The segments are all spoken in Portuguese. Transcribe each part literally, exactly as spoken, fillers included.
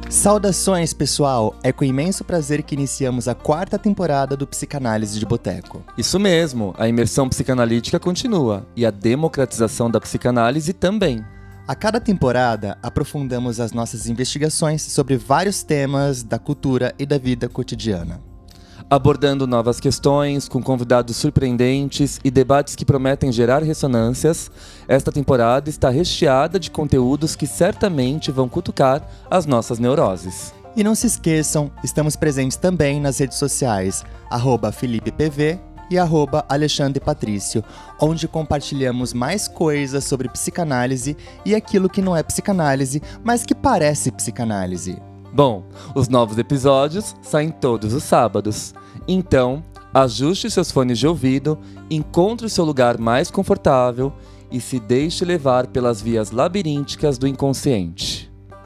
Saudações, pessoal! É com imenso prazer que iniciamos a quarta temporada do Psicanálise de Boteco. Isso mesmo, a imersão psicanalítica continua e a democratização da psicanálise também. A cada temporada, aprofundamos as nossas investigações sobre vários temas da cultura e da vida cotidiana. Abordando novas questões, com convidados surpreendentes e debates que prometem gerar ressonâncias, esta temporada está recheada de conteúdos que certamente vão cutucar as nossas neuroses. E não se esqueçam, estamos presentes também nas redes sociais, arroba Felipe P V e arroba Alexandre Patrício, onde compartilhamos mais coisas sobre psicanálise e aquilo que não é psicanálise, mas que parece psicanálise. Bom, os novos episódios saem todos os sábados. Então, ajuste seus fones de ouvido, encontre o seu lugar mais confortável e se deixe levar pelas vias labirínticas do inconsciente.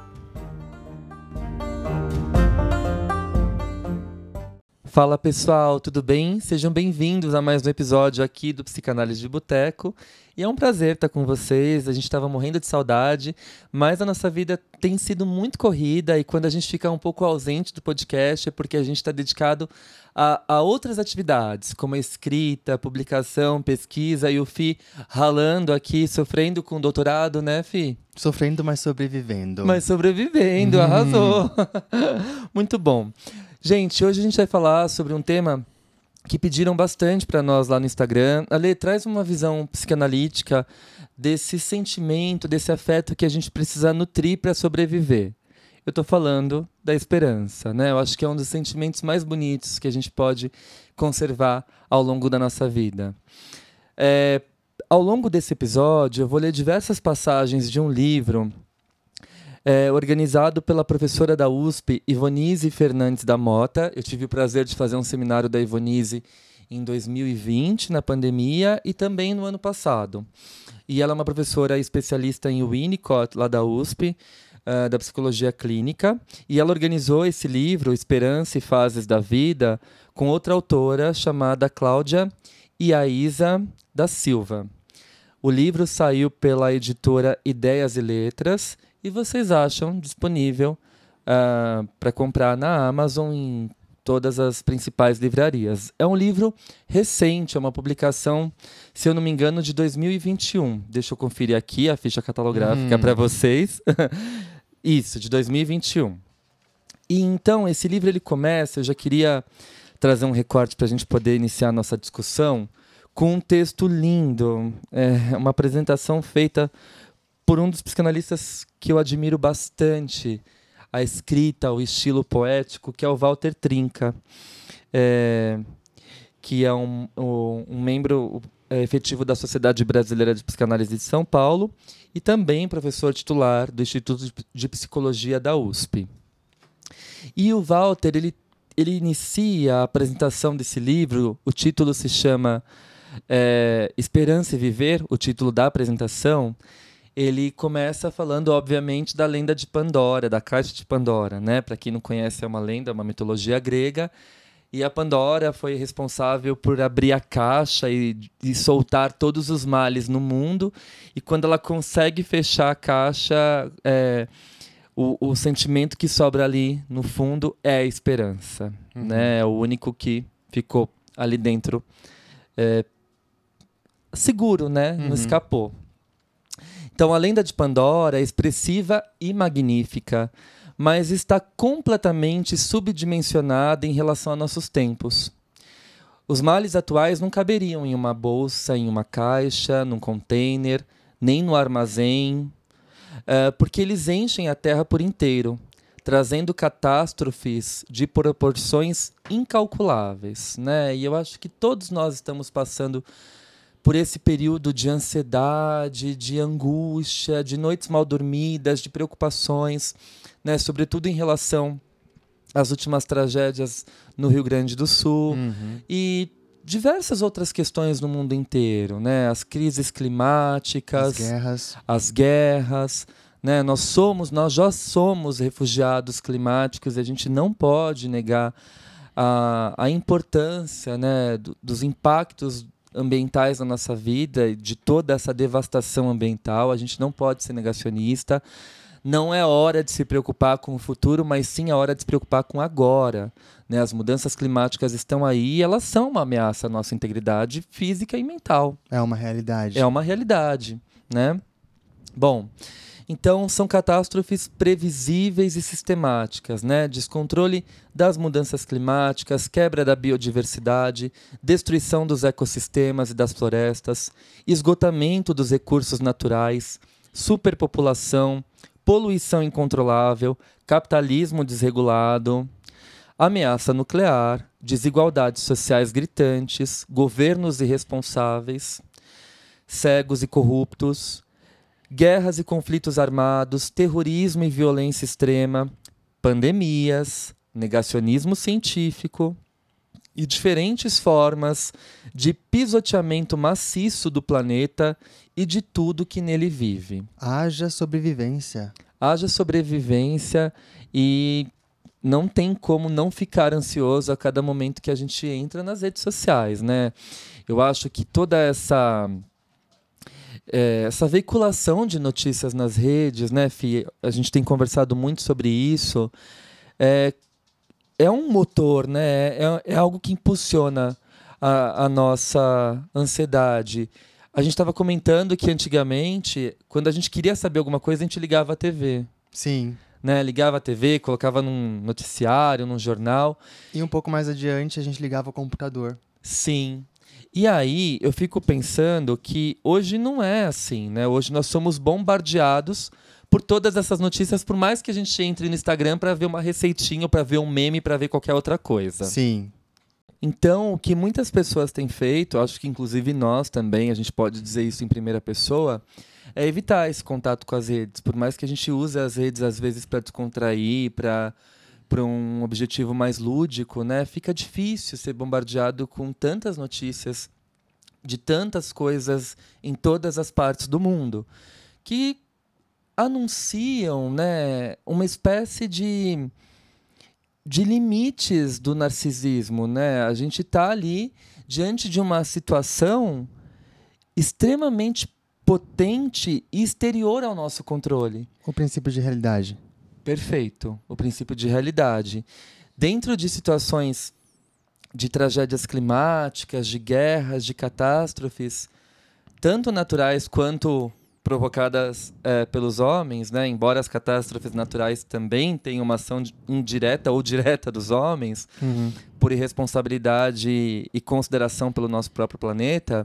Fala pessoal, tudo bem? Sejam bem-vindos a mais um episódio aqui do Psicanálise de Boteco. E é um prazer estar com vocês, a gente estava morrendo de saudade, mas a nossa vida tem sido muito corrida e quando a gente fica um pouco ausente do podcast é porque a gente está dedicado a, a outras atividades, como a escrita, publicação, pesquisa e o Fi ralando aqui, sofrendo com o doutorado, né, Fi? Sofrendo, mas sobrevivendo. Mas sobrevivendo, hum. Arrasou! Muito bom. Gente, hoje a gente vai falar sobre um tema que pediram bastante para nós lá no Instagram. Ale, traz uma visão psicanalítica desse sentimento, desse afeto que a gente precisa nutrir para sobreviver. Eu estou falando da esperança, né? Eu acho que é um dos sentimentos mais bonitos que a gente pode conservar ao longo da nossa vida. É, ao longo desse episódio, eu vou ler diversas passagens de um livro É, organizado pela professora da U S P, Ivonise Fernandes da Mota. Eu tive o prazer de fazer um seminário da Ivonise em dois mil e vinte, na pandemia, e também no ano passado. E ela é uma professora especialista em Winnicott, lá da U S P, uh, da psicologia clínica, e ela organizou esse livro, Esperança e Fases da Vida, com outra autora chamada Cláudia Iaísa da Silva. O livro saiu pela editora Ideias e Letras, e vocês acham disponível uh, para comprar na Amazon em todas as principais livrarias. É um livro recente, é uma publicação, se eu não me engano, de dois mil e vinte e um. Deixa eu conferir aqui a ficha catalográfica hum. para vocês. Isso, de dois mil e vinte e um. E então, esse livro ele começa, eu já queria trazer um recorte para a gente poder iniciar a nossa discussão, com um texto lindo, é, uma apresentação feita por um dos psicanalistas que eu admiro bastante, a escrita, o estilo poético, que é o Walter Trinca, é, que é um, um, um membro é, efetivo da Sociedade Brasileira de Psicanálise de São Paulo e também professor titular do Instituto de Psicologia da U S P. E o Walter, ele, ele inicia a apresentação desse livro, o título se chama é, Esperança e Viver, o título da apresentação. Ele começa falando, obviamente, da lenda de Pandora, da caixa de Pandora, né? Para quem não conhece, é uma lenda, uma mitologia grega. E a Pandora foi responsável por abrir a caixa e, e soltar todos os males no mundo. E quando ela consegue fechar a caixa, é, o, o sentimento que sobra ali, no fundo, é a esperança. Uhum. Né? É o único que ficou ali dentro é, seguro, né? Uhum. Não escapou. Então, a lenda de Pandora é expressiva e magnífica, mas está completamente subdimensionada em relação a nossos tempos. Os males atuais não caberiam em uma bolsa, em uma caixa, num container, nem no armazém, uh, porque eles enchem a Terra por inteiro, trazendo catástrofes de proporções incalculáveis, né? E eu acho que todos nós estamos passando por esse período de ansiedade, de angústia, de noites mal dormidas, de preocupações, né? Sobretudo em relação às últimas tragédias no Rio Grande do Sul uhum. e diversas outras questões no mundo inteiro, né? As crises climáticas, as guerras, as guerras, né? Nós somos, nós já somos refugiados climáticos e a gente não pode negar a, a importância, né, do, dos impactos ambientais na nossa vida, de toda essa devastação ambiental. A gente não pode ser negacionista. não é hora de se preocupar com o futuro, mas sim a hora de se preocupar com agora. Né? As mudanças climáticas estão aí e elas são uma ameaça à nossa integridade física e mental. É uma realidade. É uma realidade, né? Bom, então são catástrofes previsíveis e sistemáticas, né? Descontrole das mudanças climáticas, quebra da biodiversidade, destruição dos ecossistemas e das florestas, esgotamento dos recursos naturais, superpopulação, poluição incontrolável, capitalismo desregulado, ameaça nuclear, desigualdades sociais gritantes, governos irresponsáveis, cegos e corruptos, guerras e conflitos armados, terrorismo e violência extrema, pandemias, negacionismo científico e diferentes formas de pisoteamento maciço do planeta e de tudo que nele vive. Haja sobrevivência. Haja sobrevivência e não tem como não ficar ansioso a cada momento que a gente entra nas redes sociais, né? Eu acho que toda essa... É, essa veiculação de notícias nas redes, né, Fih? A gente tem conversado muito sobre isso. É, é um motor, né? É, é algo que impulsiona a, a nossa ansiedade. A gente estava comentando que antigamente, quando a gente queria saber alguma coisa, a gente ligava a T V. Sim. Né? Ligava a T V, colocava num noticiário, num jornal. E um pouco mais adiante, a gente ligava o computador. Sim. E aí eu fico pensando que hoje não é assim, né? Hoje nós somos bombardeados por todas essas notícias, por mais que a gente entre no Instagram para ver uma receitinha, para ver um meme, para ver qualquer outra coisa. Sim. Então, o que muitas pessoas têm feito, acho que inclusive nós também, a gente pode dizer isso em primeira pessoa, é evitar esse contato com as redes. Por mais que a gente use as redes às vezes para descontrair, para para um objetivo mais lúdico, né? Fica difícil ser bombardeado com tantas notícias de tantas coisas em todas as partes do mundo que anunciam, né, uma espécie de, de limites do narcisismo, né? A gente está ali diante de uma situação extremamente potente e exterior ao nosso controle. O princípio de realidade. Perfeito, o princípio de realidade. Dentro de situações de tragédias climáticas, de guerras, de catástrofes, tanto naturais quanto provocadas é, pelos homens, né? Embora as catástrofes naturais também tenham uma ação indireta ou direta dos homens, uhum. por irresponsabilidade e consideração pelo nosso próprio planeta,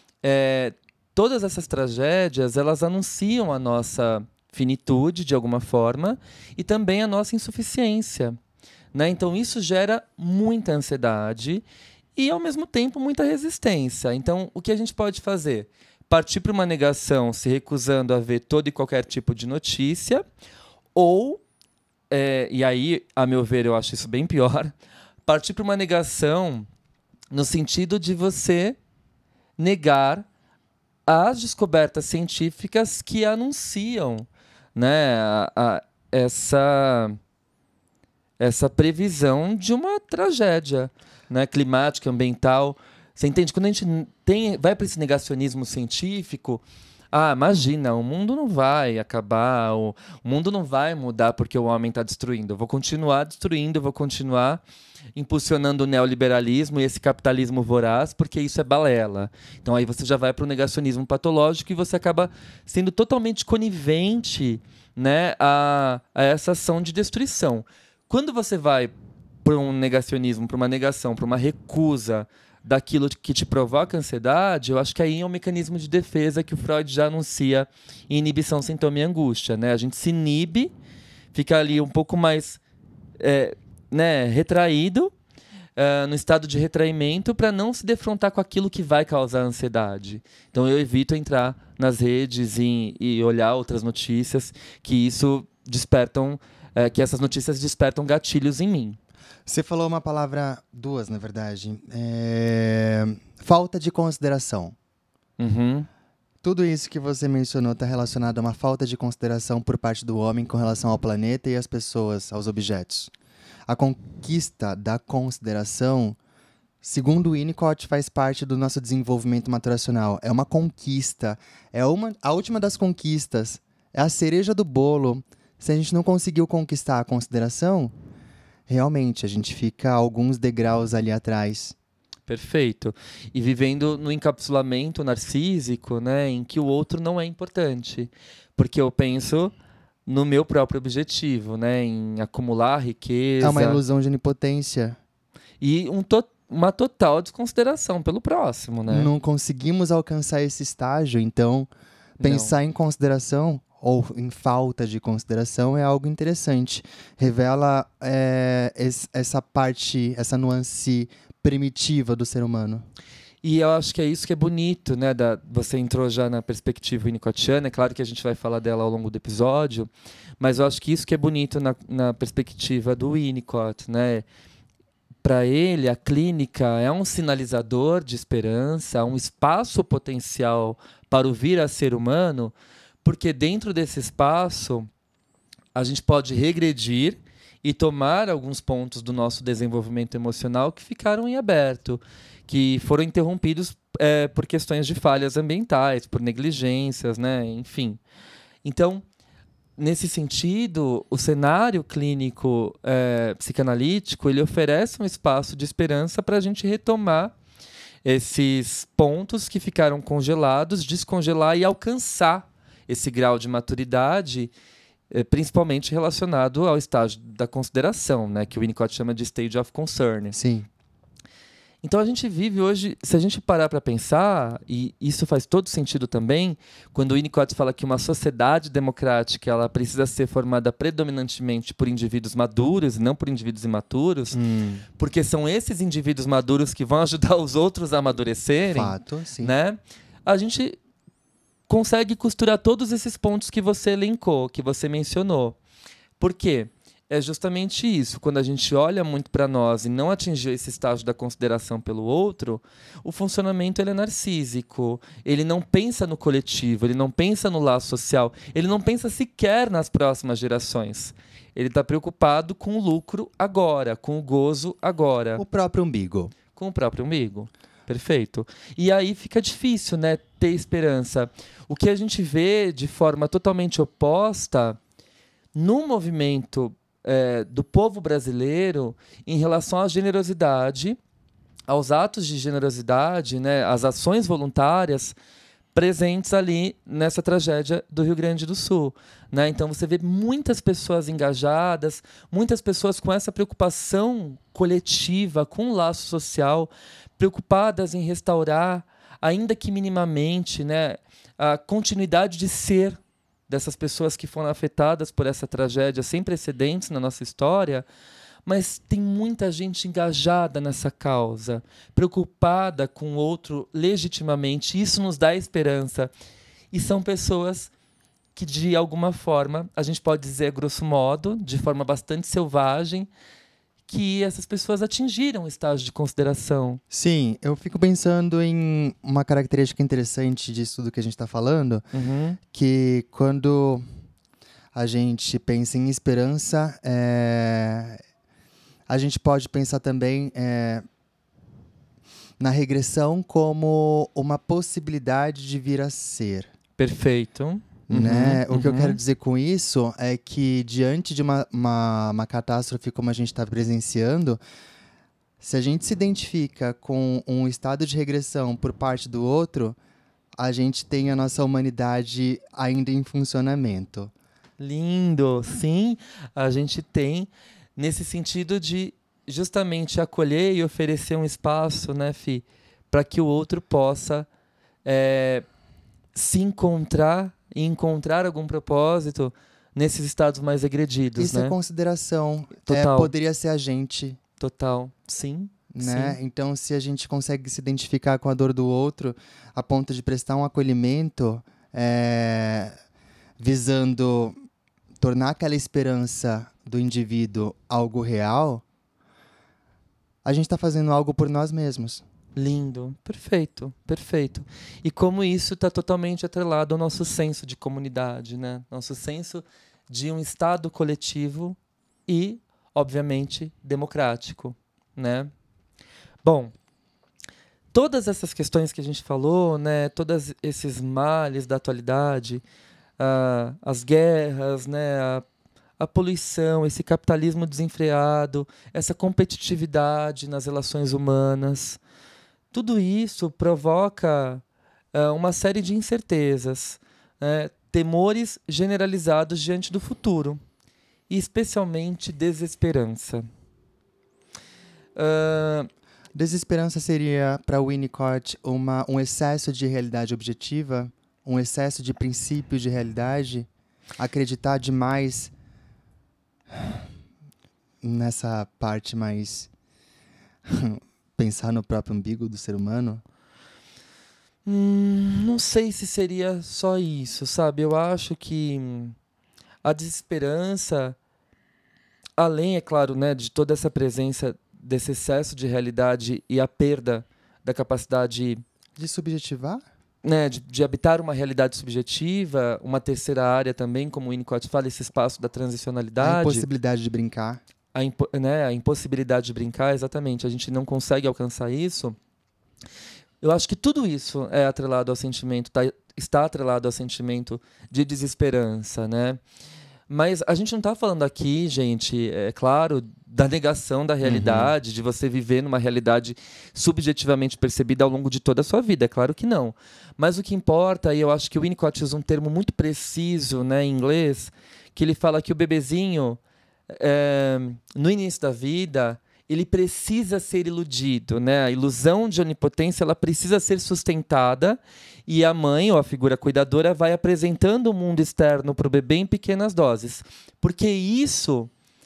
é, todas essas tragédias, elas anunciam a nossa finitude, de alguma forma, e também a nossa insuficiência. Né? Então, isso gera muita ansiedade e, ao mesmo tempo, muita resistência. Então, o que a gente pode fazer? Partir para uma negação, se recusando a ver todo e qualquer tipo de notícia, ou, é, e aí, a meu ver, eu acho isso bem pior, partir para uma negação no sentido de você negar as descobertas científicas que anunciam, né, a, a, essa, essa previsão de uma tragédia, né, climática, ambiental. Você entende? Quando a gente tem, vai para esse negacionismo científico, ah, imagina, o mundo não vai acabar, o, o mundo não vai mudar porque o homem está destruindo. Eu vou continuar destruindo, eu vou continuar impulsionando o neoliberalismo e esse capitalismo voraz, porque isso é balela. Então aí você já vai para o negacionismo patológico e você acaba sendo totalmente conivente, né, a, a essa ação de destruição. Quando você vai para um negacionismo, para uma negação, para uma recusa daquilo que te provoca ansiedade, eu acho que aí é um mecanismo de defesa que o Freud já anuncia em inibição, sintoma e angústia. Né? A gente se inibe, fica ali um pouco mais é, né, retraído, uh, no estado de retraimento, para não se defrontar com aquilo que vai causar ansiedade. Então eu evito entrar nas redes e, e olhar outras notícias que isso despertam, uh, que essas notícias despertam gatilhos em mim. Você falou uma palavra, duas na verdade, é... falta de consideração. Uhum. Tudo isso que você mencionou está relacionado a uma falta de consideração por parte do homem com relação ao planeta e às pessoas, aos objetos. A conquista da consideração, segundo o Winnicott, faz parte do nosso desenvolvimento maturacional. É uma conquista, é uma, a última das conquistas, é a cereja do bolo Se a gente não conseguiu conquistar a consideração, realmente a gente fica alguns degraus ali atrás. Perfeito. E vivendo no encapsulamento narcísico, né, em que o outro não é importante. Porque eu penso no meu próprio objetivo, né, em acumular riqueza. É uma ilusão de onipotência. E um to- uma total desconsideração pelo próximo, né? Não conseguimos alcançar esse estágio, então pensar em consideração ou em falta de consideração é algo interessante. Revela é, es- essa parte, essa nuance primitiva do ser humano. E eu acho que é isso que é bonito, né? Da, você entrou já na perspectiva winnicottiana, é claro que a gente vai falar dela ao longo do episódio, mas eu acho que isso que é bonito na, na perspectiva do Winnicott, né? Para ele, a clínica é um sinalizador de esperança, um espaço potencial para o vir a ser humano, porque dentro desse espaço a gente pode regredir e tomar alguns pontos do nosso desenvolvimento emocional que ficaram em aberto, que foram interrompidos é, por questões de falhas ambientais, por negligências, né? Enfim. Então, nesse sentido, o cenário clínico é, psicanalítico ele oferece um espaço de esperança para a gente retomar esses pontos que ficaram congelados, descongelar e alcançar esse grau de maturidade, eh, principalmente relacionado ao estágio da consideração, né, que o Winnicott chama de stage of concern. Sim. Então a gente vive hoje, se a gente parar para pensar, e isso faz todo sentido também, quando o Winnicott fala que uma sociedade democrática ela precisa ser formada predominantemente por indivíduos maduros e não por indivíduos imaturos, Hum. porque são esses indivíduos maduros que vão ajudar os outros a amadurecerem. Fato, sim. Né? A gente consegue costurar todos esses pontos que você elencou, que você mencionou. Por quê? É justamente isso. Quando a gente olha muito para nós e não atingiu esse estágio da consideração pelo outro, o funcionamento ele é narcísico. Ele não pensa no coletivo, ele não pensa no laço social, ele não pensa sequer nas próximas gerações. Ele está preocupado com o lucro agora, com o gozo agora. O próprio umbigo. Com o próprio umbigo. Perfeito. E aí fica difícil, né, ter esperança. O que a gente vê de forma totalmente oposta no movimento é, do povo brasileiro em relação à generosidade, aos atos de generosidade, né, às ações voluntárias presentes ali nessa tragédia do Rio Grande do Sul. Né? Então você vê muitas pessoas engajadas, muitas pessoas com essa preocupação coletiva, com o laço social, preocupadas em restaurar, ainda que minimamente, né, a continuidade de ser dessas pessoas que foram afetadas por essa tragédia sem precedentes na nossa história, mas tem muita gente engajada nessa causa, preocupada com o outro legitimamente. Isso nos dá esperança. E são pessoas que, de alguma forma, a gente pode dizer, grosso modo, de forma bastante selvagem, que essas pessoas atingiram o estágio de consideração. Sim, eu fico pensando em uma característica interessante disso tudo que a gente está falando, Uhum. que quando a gente pensa em esperança, é, a gente pode pensar também é, na regressão como uma possibilidade de vir a ser. Perfeito. Né? Uhum, o que eu uhum. quero dizer com isso é que, diante de uma, uma, uma catástrofe como a gente está presenciando, se a gente se identifica com um estado de regressão por parte do outro, a gente tem a nossa humanidade ainda em funcionamento. Lindo, sim, a gente tem nesse sentido de justamente acolher e oferecer um espaço, né, Fi, para que o outro possa é, se encontrar e encontrar algum propósito nesses estados mais agredidos, Isso né? é consideração. Total. É, poderia ser a gente. Total, sim. Né? Sim. Então, se a gente consegue se identificar com a dor do outro a ponto de prestar um acolhimento, é, visando tornar aquela esperança do indivíduo algo real, a gente está fazendo algo por nós mesmos. Lindo, perfeito, perfeito. E como isso está totalmente atrelado ao nosso senso de comunidade, né? Nosso senso de um estado coletivo e, obviamente, democrático, né? Bom, todas essas questões que a gente falou, né? Todos esses males da atualidade, uh, as guerras, né? A, a poluição, esse capitalismo desenfreado, essa competitividade nas relações humanas. Tudo isso provoca uh, uma série de incertezas, né? Temores generalizados diante do futuro, e especialmente desesperança. Uh, Desesperança seria, para Winnicott, uma, um excesso de realidade objetiva, um excesso de princípios de realidade, acreditar demais nessa parte mais pensar no próprio umbigo do ser humano? Hum, não sei se seria só isso, sabe? Eu acho que a desesperança, além, é claro, né, de toda essa presença desse excesso de realidade e a perda da capacidade de subjetivar, né, de, de habitar uma realidade subjetiva, uma terceira área também, como o Winnicott fala, esse espaço da transicionalidade. A impossibilidade de brincar. A, impo, né, a impossibilidade de brincar, exatamente. A gente não consegue alcançar isso. Eu acho que tudo isso é atrelado ao sentimento, tá, está atrelado ao sentimento de desesperança, né? Mas a gente não está falando aqui, gente, é claro, da negação da realidade, uhum. de você viver numa realidade subjetivamente percebida ao longo de toda a sua vida. É claro que não. Mas o que importa, e eu acho que o Winnicott usa um termo muito preciso, né, em inglês, que ele fala que o bebezinho, é, no início da vida, ele precisa ser iludido, né? A ilusão de onipotência, ela precisa ser sustentada, e a mãe ou a figura cuidadora vai apresentando o mundo externo para o bebê em pequenas doses, porque isso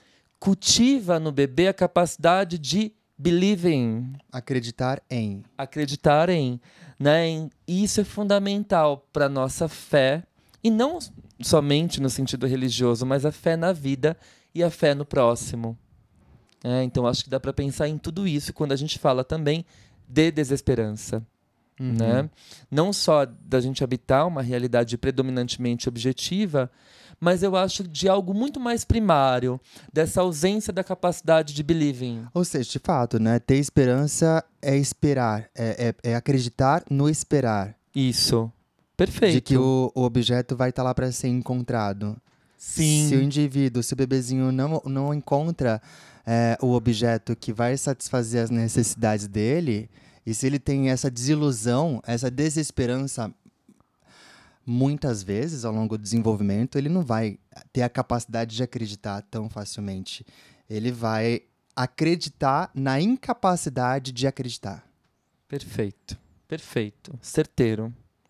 cultiva no bebê a capacidade de believing, acreditar em, acreditar em, né? E isso é fundamental para nossa fé, e não somente no sentido religioso, mas a fé na vida e a fé no próximo. É, então, acho que dá para pensar em tudo isso quando a gente fala também de desesperança. Uhum. Né? Não só da gente habitar uma realidade predominantemente objetiva, mas eu acho de algo muito mais primário, dessa ausência da capacidade de believing. Ou seja, de fato, né? Ter esperança é esperar, é, é, é acreditar no esperar. Isso, perfeito. De que o, o objeto vai estar lá para ser encontrado. Sim. Se o indivíduo, se o bebezinho não, não encontra é, o objeto que vai satisfazer as necessidades dele, e se ele tem essa desilusão, essa desesperança, muitas vezes ao longo do desenvolvimento, ele não vai ter a capacidade de acreditar tão facilmente. Ele vai acreditar na incapacidade de acreditar. Perfeito, perfeito, certeiro.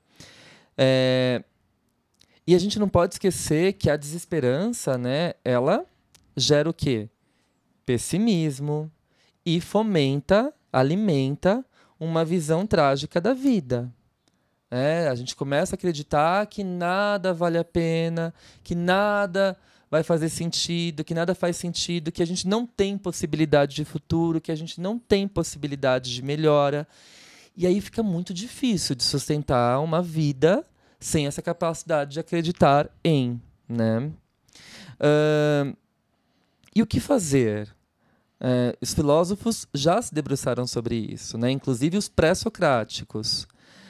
É... E a gente não pode esquecer que a desesperança, né, ela gera o quê? Pessimismo, e fomenta, alimenta uma visão trágica da vida. É, a gente começa a acreditar que nada vale a pena, que nada vai fazer sentido, que nada faz sentido, que a gente não tem possibilidade de futuro, que a gente não tem possibilidade de melhora. E aí fica muito difícil de sustentar uma vida sem essa capacidade de acreditar em, né? Uh, e o que fazer? Uh, os filósofos já se debruçaram sobre isso, né? Inclusive os pré-socráticos.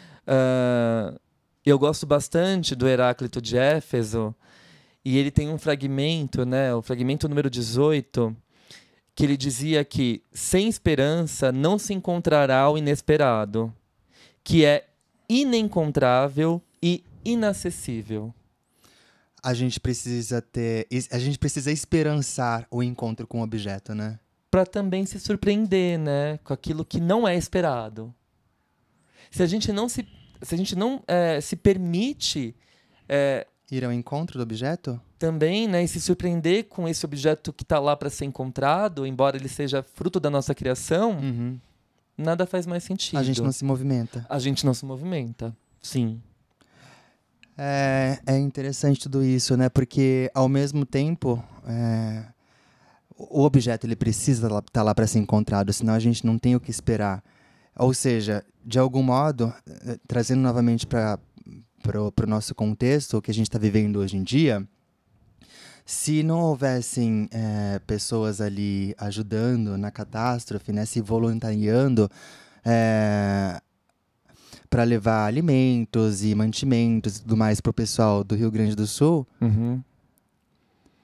Uh, eu gosto bastante do Heráclito de Éfeso, e ele tem um fragmento, né? O fragmento número dezoito, que ele dizia que sem esperança não se encontrará o inesperado, que é inencontrável e inacessível. A gente precisa ter, a gente precisa esperançar o encontro com o objeto, né? Para também se surpreender, né, com aquilo que não é esperado. Se a gente não se, se a gente não é, se permite é, ir ao encontro do objeto, também, né, e se surpreender com esse objeto que está lá para ser encontrado, embora ele seja fruto da nossa criação, uhum. nada faz mais sentido. A gente não se movimenta. A gente não se movimenta, sim. É, é interessante tudo isso, né? Porque, ao mesmo tempo, é, o objeto ele precisa estar tá lá para ser encontrado, senão a gente não tem o que esperar. Ou seja, de algum modo, trazendo novamente para o nosso contexto, o que a gente está vivendo hoje em dia, se não houvessem é, pessoas ali ajudando na catástrofe, né, se voluntariando é, para levar alimentos e mantimentos e tudo mais para o pessoal do Rio Grande do Sul, uhum.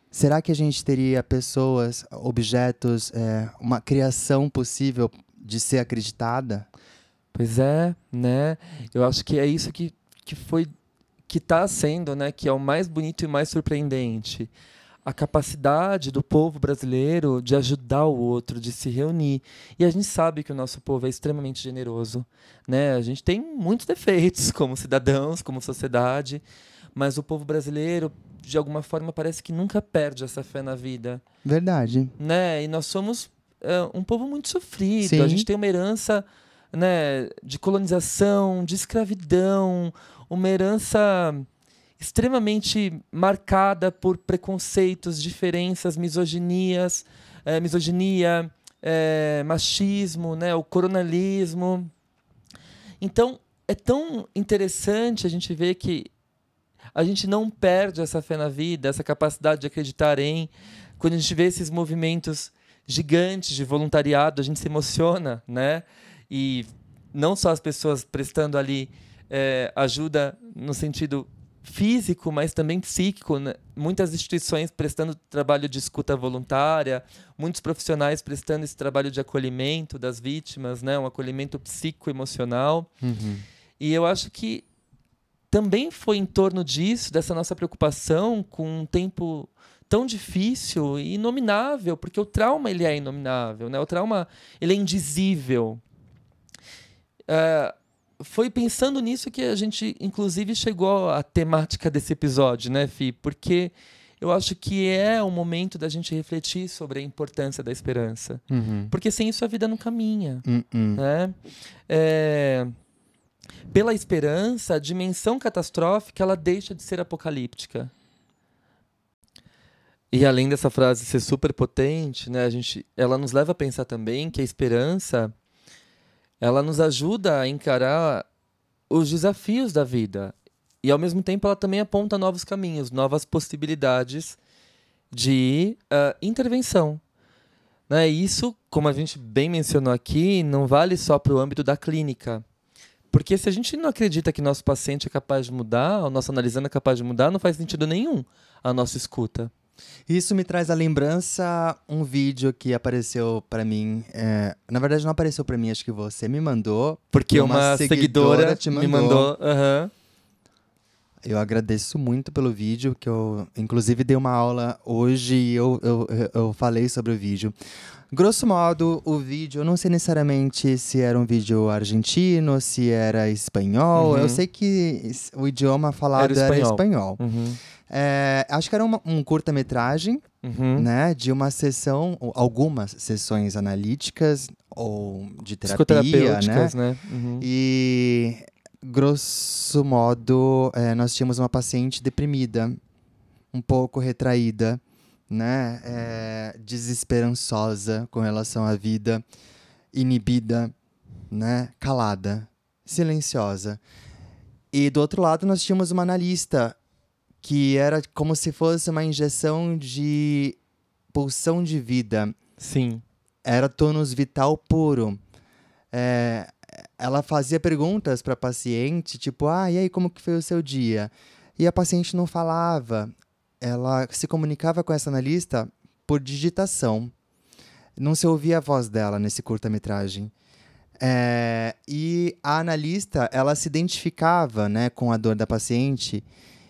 Será que a gente teria pessoas, objetos, é, uma criação possível de ser acreditada? Pois é, né? Eu acho que é isso que, que foi, que está sendo, né? Que é o mais bonito e mais surpreendente. A capacidade do povo brasileiro de ajudar o outro, de se reunir. E a gente sabe que o nosso povo é extremamente generoso, né? A gente tem muitos defeitos como cidadãos, como sociedade, mas o povo brasileiro, de alguma forma, parece que nunca perde essa fé na vida. Verdade. Né? E nós somos é, um povo muito sofrido. Sim. A gente tem uma herança, né, de colonização, de escravidão, uma herança extremamente marcada por preconceitos, diferenças, misoginias, é, misoginia, é, machismo, né, o coronelismo. Então, é tão interessante a gente ver que a gente não perde essa fé na vida, essa capacidade de acreditar em. Quando a gente vê esses movimentos gigantes de voluntariado, a gente se emociona, né? E não só as pessoas prestando ali é, ajuda no sentido físico, mas também psíquico, né? Muitas instituições prestando trabalho de escuta voluntária, muitos profissionais prestando esse trabalho de acolhimento das vítimas, né? Um acolhimento psicoemocional. Uhum. E eu acho que também foi em torno disso, dessa nossa preocupação com um tempo tão difícil e inominável, porque o trauma ele é inominável, né? O trauma ele é indizível. É, foi pensando nisso que a gente, inclusive, chegou à temática desse episódio, né, Fih? Porque eu acho que é o momento da gente refletir sobre a importância da esperança. Uhum. Porque sem isso a vida não caminha. Uhum. Né? É... Pela esperança, a dimensão catastrófica ela deixa de ser apocalíptica. E além dessa frase ser super potente, né, a gente, ela nos leva a pensar também que a esperança ela nos ajuda a encarar os desafios da vida. E, ao mesmo tempo, ela também aponta novos caminhos, novas possibilidades de uh, intervenção. Né? E isso, como a gente bem mencionou aqui, não vale só para o âmbito da clínica. Porque se a gente não acredita que nosso paciente é capaz de mudar, o nosso analisando é capaz de mudar, não faz sentido nenhum a nossa escuta. Isso me traz à lembrança um vídeo que apareceu pra mim. É, na verdade, não apareceu pra mim, acho que você me mandou. Porque uma, uma seguidora, seguidora te mandou. me mandou. Uhum. Eu agradeço muito pelo vídeo, que eu, inclusive, dei uma aula hoje e eu, eu, eu falei sobre o vídeo. Grosso modo, o vídeo, eu não sei necessariamente se era um vídeo argentino, se era espanhol. Uhum. Eu sei que o idioma falado era espanhol. Era espanhol. Uhum. É, acho que era uma, um curta-metragem, uhum. né, de uma sessão, algumas sessões analíticas ou de terapia, né? né? Uhum. E, grosso modo, é, nós tínhamos uma paciente deprimida, um pouco retraída, né, é, desesperançosa com relação à vida, inibida, né, calada, silenciosa. E, do outro lado, nós tínhamos uma analista que era como se fosse uma injeção de pulsão de vida. Sim. Era tônus vital puro. É, ela fazia perguntas para a paciente, tipo, ah, e aí, como que foi o seu dia? E a paciente não falava. Ela se comunicava com essa analista por digitação. Não se ouvia a voz dela nesse curta-metragem. É, e a analista, ela se identificava, né, com a dor da paciente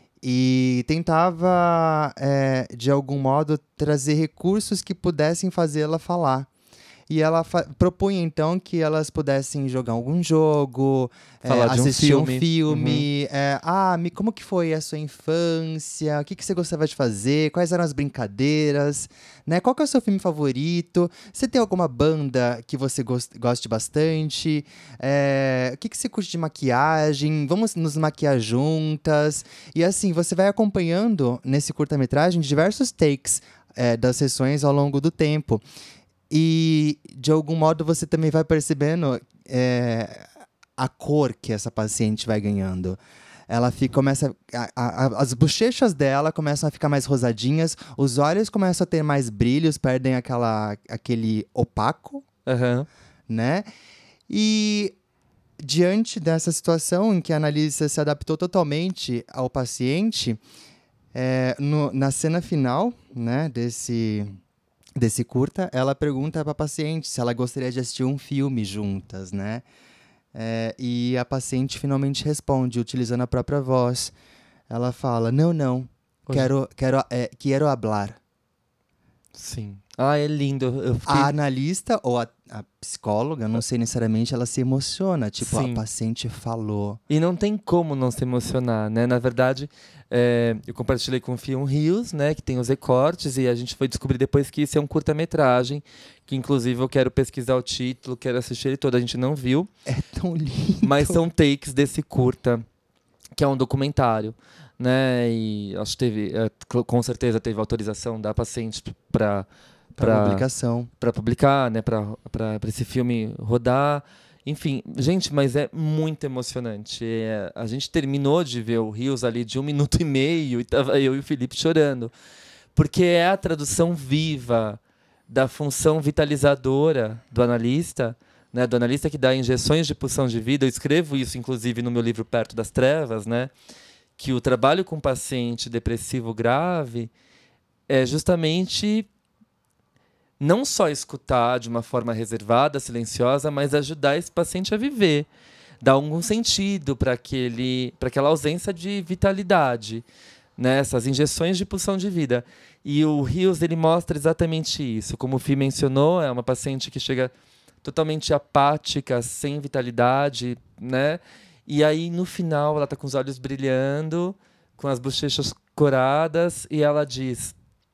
e tentava, é, de algum modo, trazer recursos que pudessem fazê-la falar. E ela propunha, então, que elas pudessem jogar algum jogo, é, assistir um filme. Um filme uhum. é, ah, me, como que foi a sua infância? O que, que você gostava de fazer? Quais eram as brincadeiras? Né? Qual que é o seu filme favorito? Você tem alguma banda que você gost, goste bastante? É, o que, que você curte de maquiagem? Vamos nos maquiar juntas? E assim, você vai acompanhando, nesse curta-metragem, diversos takes é, das sessões ao longo do tempo. E, de algum modo, você também vai percebendo é, a cor que essa paciente vai ganhando. Ela fica, começa, a, a, as bochechas dela começam a ficar mais rosadinhas, os olhos começam a ter mais brilhos, perdem aquela, aquele opaco, uhum. né? E, diante dessa situação em que a analista se adaptou totalmente ao paciente, É, no- na cena final, né, desse, desse curta, ela pergunta para a paciente se ela gostaria de assistir um filme juntas, né? É, e a paciente finalmente responde, utilizando a própria voz. Ela fala, não, não, Hoje- quero, quero, é, quero hablar. Sim. Ah, é lindo. Eu fiquei... A analista ou a, a psicóloga, não sei necessariamente, ela se emociona. Tipo, Sim. a paciente falou. E não tem como não se emocionar, né? Na verdade, é, eu compartilhei com o Fio um Rios, né? Que tem os recortes, e a gente foi descobrir depois que isso é um curta-metragem, que inclusive eu quero pesquisar o título, quero assistir ele todo, a gente não viu. É tão lindo. Mas são takes desse curta, que é um documentário, né? E acho que teve, é, cl- com certeza teve autorização da paciente para Pra publicação. para publicar, né, para esse filme rodar. Enfim, gente, mas é muito emocionante. É, a gente terminou de ver o Rios ali de um minuto e meio e tava eu e o Felipe chorando. Porque é a tradução viva da função vitalizadora do analista, né, do analista que dá injeções de pulsão de vida. Eu escrevo isso, inclusive, no meu livro Perto das Trevas, né, que o trabalho com paciente depressivo grave é justamente não só escutar de uma forma reservada, silenciosa, mas ajudar esse paciente a viver, dar algum sentido para aquele, para aquela ausência de vitalidade, né? Essas injeções de pulsão de vida. E o Rios, ele mostra exatamente isso. Como o Fih mencionou, é uma paciente que chega totalmente apática, sem vitalidade, né? E aí, no final, ela está com os olhos brilhando, com as bochechas coradas, e ela diz...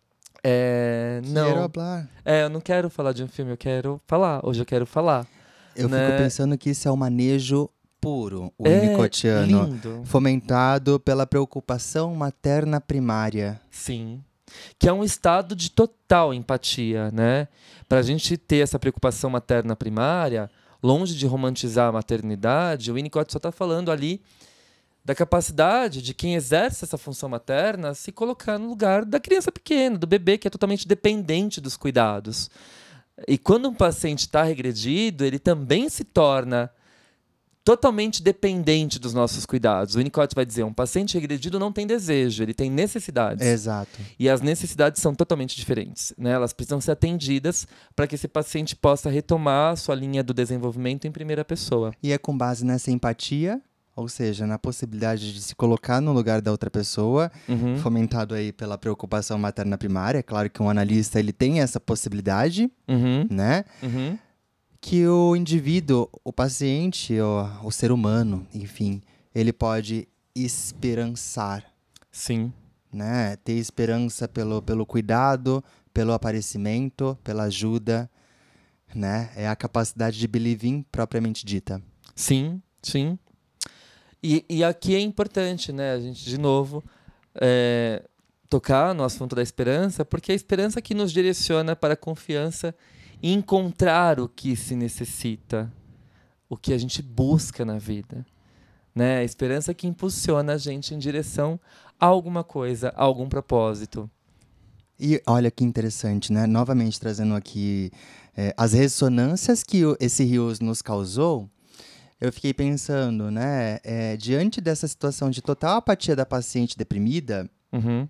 É, não. Quero hablar. É, eu não quero falar de um filme, eu quero falar. Hoje eu quero falar. Eu né? fico pensando que isso é um manejo puro, o É winnicottiano, lindo. fomentado pela preocupação materna primária. Sim. Que é um estado de total empatia, né? Pra gente ter essa preocupação materna primária, longe de romantizar a maternidade, o Winnicott só está falando ali da capacidade de quem exerce essa função materna se colocar no lugar da criança pequena, do bebê, que é totalmente dependente dos cuidados. E quando um paciente está regredido, ele também se torna totalmente dependente dos nossos cuidados. O Winnicott vai dizer, um paciente regredido não tem desejo, ele tem necessidades. Exato. E as necessidades são totalmente diferentes, né? Elas precisam ser atendidas para que esse paciente possa retomar a sua linha do desenvolvimento em primeira pessoa. E é com base nessa empatia, ou seja, na possibilidade de se colocar no lugar da outra pessoa, Uhum. fomentado aí pela preocupação materna primária. É claro que um analista ele tem essa possibilidade, Uhum. né? Uhum. Que o indivíduo, o paciente, o, o ser humano, enfim, ele pode esperançar, Sim. né? Ter esperança pelo, pelo cuidado, pelo aparecimento, pela ajuda, né? É a capacidade de believing propriamente dita. Sim, sim. E, e aqui é importante, né, a gente, de novo, é, tocar no assunto da esperança, porque é a esperança que nos direciona para a confiança e encontrar o que se necessita, o que a gente busca na vida. Né? A esperança que impulsiona a gente em direção a alguma coisa, a algum propósito. E olha que interessante, né? Novamente trazendo aqui é, as ressonâncias que o, esse Rios nos causou, eu fiquei pensando, né? É, diante dessa situação de total apatia da paciente deprimida, Uhum.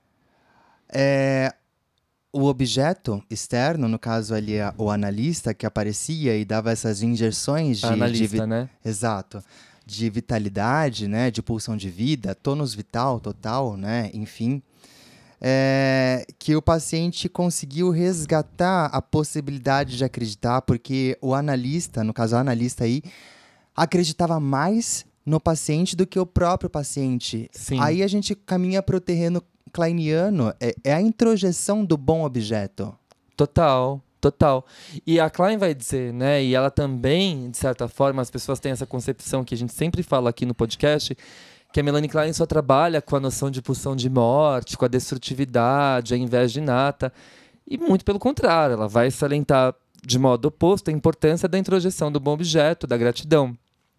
é, o objeto externo, no caso ali a, o analista que aparecia e dava essas injeções de... A analista, de vi- né? Exato. De vitalidade, né? De pulsão de vida, tônus vital total, né? Enfim. É, que o paciente conseguiu resgatar a possibilidade de acreditar, porque o analista, no caso o analista aí, acreditava mais no paciente do que o próprio paciente. Sim. Aí a gente caminha para o terreno kleiniano, é, é a introjeção do bom objeto. Total, total. E a Klein vai dizer, né, e ela também, de certa forma, as pessoas têm essa concepção que a gente sempre fala aqui no podcast, que a Melanie Klein só trabalha com a noção de pulsão de morte, com a destrutividade, a inveja inata. E muito pelo contrário, ela vai salientar de modo oposto a importância da introjeção do bom objeto, da gratidão.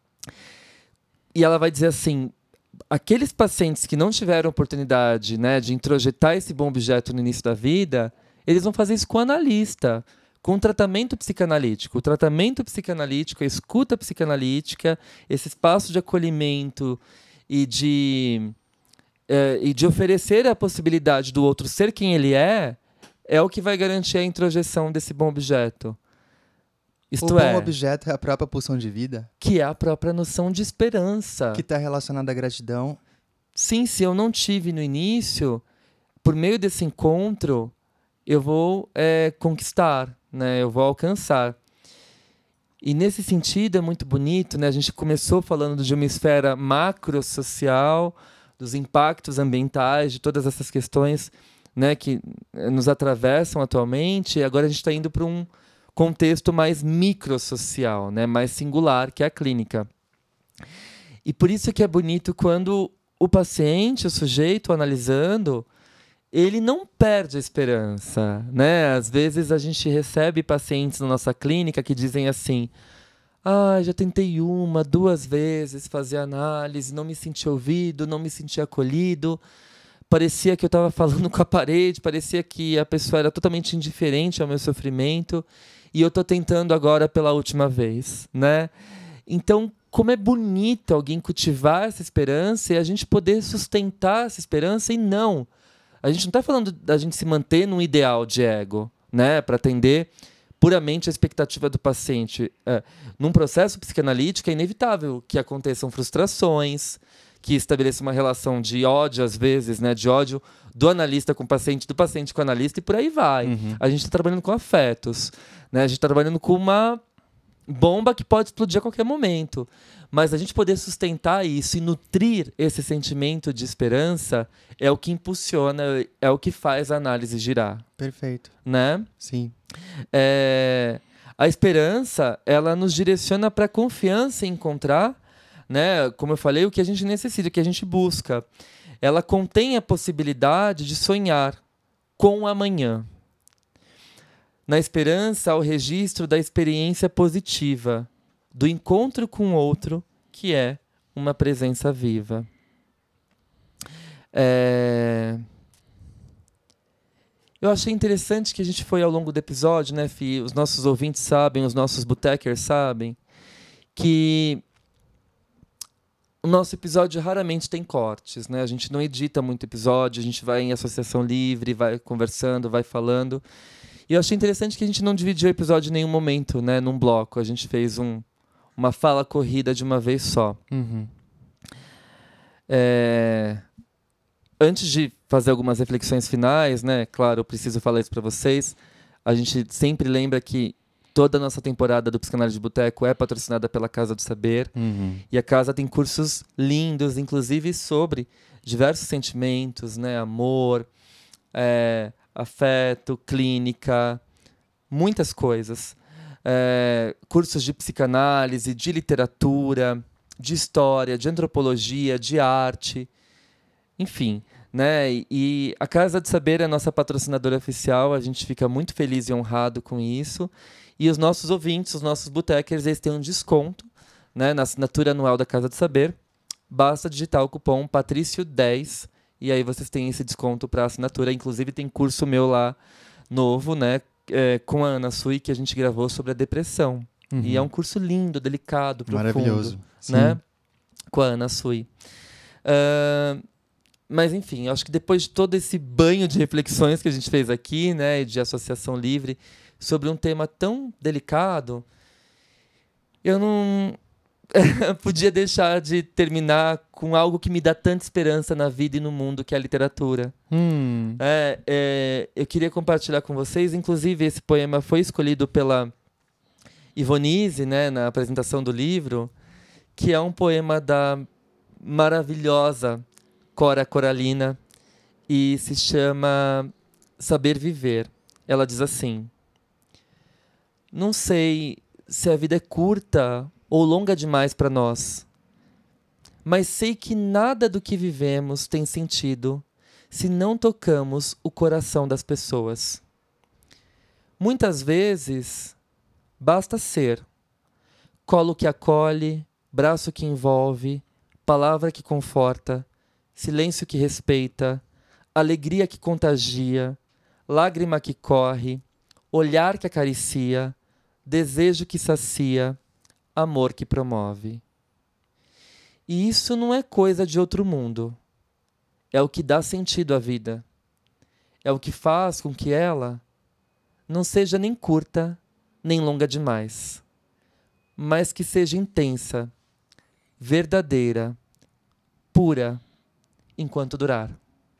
E ela vai dizer assim, aqueles pacientes que não tiveram oportunidade, né, de introjetar esse bom objeto no início da vida, eles vão fazer isso com o analista, com o tratamento psicanalítico. O tratamento psicanalítico, a escuta psicanalítica, esse espaço de acolhimento e de é, e de oferecer a possibilidade do outro ser quem ele é, é o que vai garantir a introjeção desse bom objeto. Isto o é, bom objeto é a própria pulsão de vida, que é a própria noção de esperança. que está relacionada à gratidão. Sim, se eu não tive no início, por meio desse encontro, eu vou é, conquistar, né? Eu vou alcançar. E nesse sentido é muito bonito, né? A gente começou falando de uma esfera macro-social, dos impactos ambientais, de todas essas questões, né, que nos atravessam atualmente, e agora a gente está indo para um contexto mais microsocial, né, mais singular, que é a clínica. E por isso que é bonito quando o paciente, o sujeito analisando, ele não perde a esperança, né? Às vezes a gente recebe pacientes na nossa clínica que dizem assim: ah, já tentei uma, duas vezes fazer análise, não me senti ouvido, não me senti acolhido, parecia que eu estava falando com a parede, parecia que a pessoa era totalmente indiferente ao meu sofrimento, e eu estou tentando agora pela última vez, né? Então, como é bonito alguém cultivar essa esperança e a gente poder sustentar essa esperança, e não. A gente não está falando da gente se manter num ideal de ego, né, para atender puramente a expectativa do paciente. É, num processo psicanalítico é inevitável que aconteçam frustrações, que estabeleça uma relação de ódio, às vezes, né, de ódio do analista com o paciente, do paciente com o analista, e por aí vai. Uhum. A gente está trabalhando com afetos, né? A gente está trabalhando com uma bomba que pode explodir a qualquer momento. Mas a gente poder sustentar isso e nutrir esse sentimento de esperança é o que impulsiona, é o que faz a análise girar. Perfeito. Né? Sim. É, a esperança, ela nos direciona para a confiança em encontrar, né, como eu falei, o que a gente necessita, o que a gente busca. Ela contém a possibilidade de sonhar com o amanhã. Na esperança, há o registro da experiência positiva, do encontro com o outro, que é uma presença viva. É... Eu achei interessante que a gente foi ao longo do episódio, né, Fih? Os nossos ouvintes sabem, os nossos botecers sabem, que o nosso episódio raramente tem cortes, né? A gente não edita muito episódio, a gente vai em associação livre, vai conversando, vai falando. E eu achei interessante que a gente não dividiu o episódio em nenhum momento, né, num bloco. A gente fez um, uma fala corrida de uma vez só. Uhum. É... Antes de fazer algumas reflexões finais, né, claro, eu preciso falar isso para vocês. A gente sempre lembra que toda a nossa temporada do Psicanálise de Boteco é patrocinada pela Casa do Saber. Uhum. E a Casa tem cursos lindos, inclusive sobre diversos sentimentos, né, amor, é, afeto, clínica, muitas coisas. É, cursos de psicanálise, de literatura, de história, de antropologia, de arte, enfim, né? E, e a Casa do Saber é a nossa patrocinadora oficial, a gente fica muito feliz e honrado com isso. E os nossos ouvintes, os nossos botecers, eles têm um desconto, né, na assinatura anual da Casa do Saber. Basta digitar o cupom Patrício dez e aí vocês têm esse desconto para assinatura. Inclusive tem curso meu lá, novo, né, é, com a Ana Sui, que a gente gravou sobre a depressão. Uhum. E é um curso lindo, delicado, profundo. Maravilhoso. Né? Com a Ana Sui. Uh, mas, enfim, acho que depois de todo esse banho de reflexões que a gente fez aqui, né, de associação livre, sobre um tema tão delicado, eu não podia deixar de terminar com algo que me dá tanta esperança na vida e no mundo, que é a literatura. Hum. É, é, eu queria compartilhar com vocês, inclusive esse poema foi escolhido pela Ivonise, né, na apresentação do livro, que é um poema da maravilhosa Cora Coralina e se chama Saber Viver. Ela diz assim: não sei se a vida é curta ou longa demais para nós, mas sei que nada do que vivemos tem sentido se não tocamos o coração das pessoas. Muitas vezes, basta ser colo que acolhe, braço que envolve, palavra que conforta, silêncio que respeita, alegria que contagia, lágrima que corre, olhar que acaricia, desejo que sacia, amor que promove. E isso não é coisa de outro mundo. é o que dá sentido à vida. É o que faz com que ela não seja nem curta, nem longa demais, mas que seja intensa, verdadeira, pura, enquanto durar.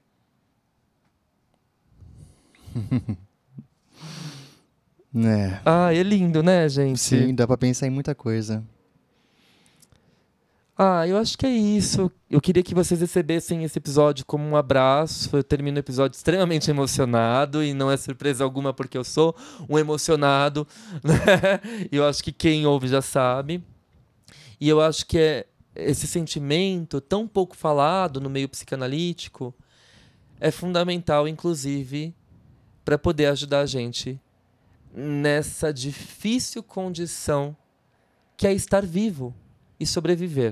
É. Ah, é lindo, né, gente? Sim, dá pra pensar em muita coisa. Ah, eu acho que é isso. Eu queria que vocês recebessem esse episódio como um abraço. Eu termino o episódio extremamente emocionado e não é surpresa alguma porque eu sou um emocionado, né? E eu acho que quem ouve já sabe. E eu acho que é esse sentimento tão pouco falado no meio psicanalítico é fundamental, inclusive, para poder ajudar a gente nessa difícil condição que é estar vivo e sobreviver.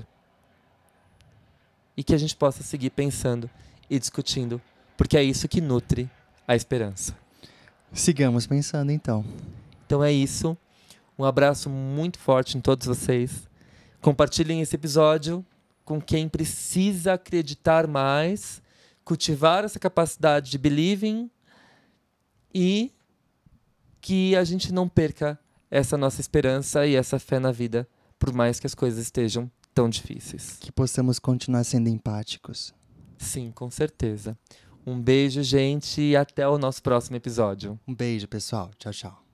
E que a gente possa seguir pensando e discutindo, porque é isso que nutre a esperança. Sigamos pensando, então. Então é isso. Um abraço muito forte em todos vocês. Compartilhem esse episódio com quem precisa acreditar mais, cultivar essa capacidade de believing e que a gente não perca essa nossa esperança e essa fé na vida, por mais que as coisas estejam tão difíceis. Que possamos continuar sendo empáticos. Sim, com certeza. Um beijo, gente, e até o nosso próximo episódio. Um beijo, pessoal. Tchau, tchau.